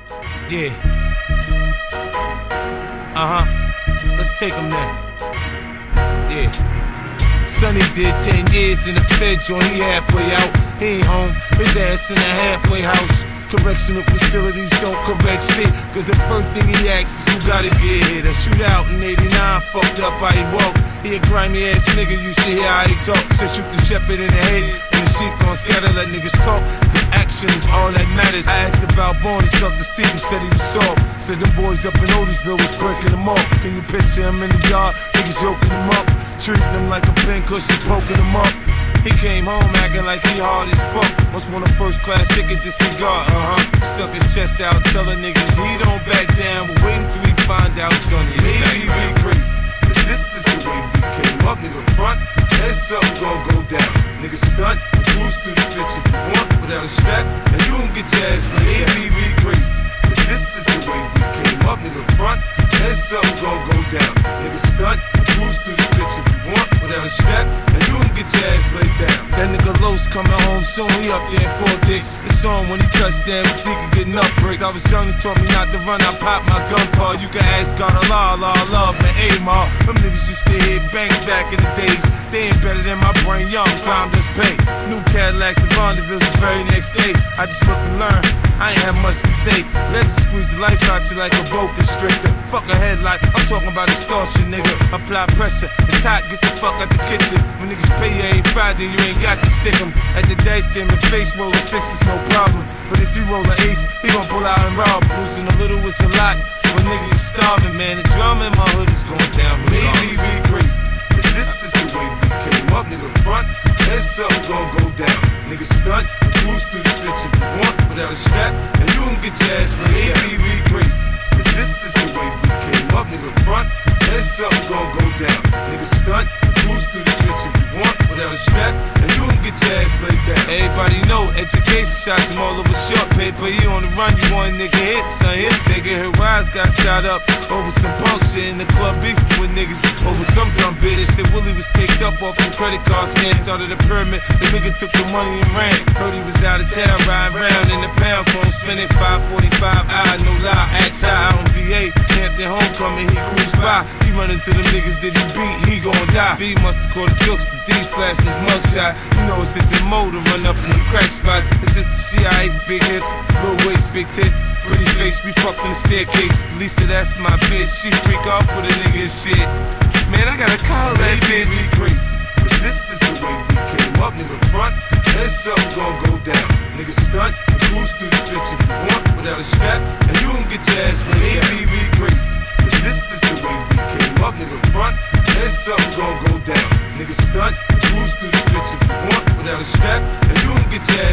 Yeah. Let's take him there. Yeah. Sonny did 10 years in the Fed joint, he halfway out. He ain't home, his ass in a halfway house. Correctional facilities don't correct shit, cause the first thing he asks is who gotta get hit. A shootout in 89, fucked up how he walk. He a grimy ass nigga, you should hear how he talk. Said shoot the shepherd in the head, and the sheep gon' scatter, let niggas talk. Cause action is all that matters. I asked about Born, he sucked his teeth and said he was soft. Said them boys up in Otisville was breaking them off. Can you picture him in the yard, niggas yoking him up, treating him like a pin cushion, poking him up. He came home acting like he hard as fuck. Must want a first class ticket to cigar, Stuck his chest out, telling niggas he don't back down. But wait until he find out Sonny is back. Maybe we crazy, but this is the way we came up. Nigga front, and something gon' go down. Nigga stunt, cruise through this bitch if you want. Without a strap, and you gon' get your ass laid. Maybe we crazy, but this is the way we came up. Nigga front, and something gon' go down. Nigga stunt, cruise through this bitch if you want. Without a strap, and you gon' get your ass laid down. That nigga Los coming home soon, he up there in 4 dicks. It's on when he touchdown, he can get enough breaks. I was young, he taught me not to run, I pop my gun paw. You can ask God Allah, love, and Amar. Them niggas used to hit banks back in the days. They ain't better than my brain, young, crime just pay. New Cadillacs and Bonneville the very next day. I just looked and learned, I ain't have much to say. Let's squeeze the life out you like a boa constrictor. Fuck a headlight, I'm talking about extortion, nigga. Apply pressure, it's hot, get the fuck out the kitchen. When niggas pay you every Friday, you ain't got to stick 'em. At the dice game, the face roll a 6 is no problem. But if he roll an ace, he gon' pull out and rob. Losing a little is a lot, when niggas is starving, man. The drama in my hood is going down. Maybe we crazy, but this is the way we came up. Nigga front, and something gon' go down. Nigga stunt, cruise through this bitch if you want. Without a strap, and you gon' get your ass laid. Maybe we crazy, but this is the way we came up. Nigga front, and something gon' go down. Nigga stunt, cruise through this bitch if you want. Without a strap, and you gon' get your ass laid down. Everybody know, education shots him all over short paper. He on the run, you want a nigga hit, son. Hit taking her rise, got shot up over some bullshit in the club, beefing with niggas over some dumb bitch. They said Willie was caked up off the credit card scam. Started a pyramid, the nigga took the money and ran. Heard he was out of town, riding round in the pound phone, spending 545. I no lie, axe high out on VA. Hampton homecoming, he cruised by. He run into them niggas that he beat, he gon' die. B must have caught the jokes, the D's flashing his mugshot. You know it's just a mo to run up in them crack spots. It's just the CIA, big hips, little waist, big tits, pretty face. We fucked in the staircase. Lisa, that's my bitch. She freak off with a nigga and shit. Man, I gotta call that bitch. We crazy, but this is the way we came up. Nigga front, and something gon' go down. Nigga stunt, cruise through this bitch if you want. Without a strap, and you gon' get your ass laid. Maybe we crazy, but this is the way we came up. Nigga front, and something gon' go down. Nigga stunt, cruise through this bitch if you want. Without a strap, and you gon' get your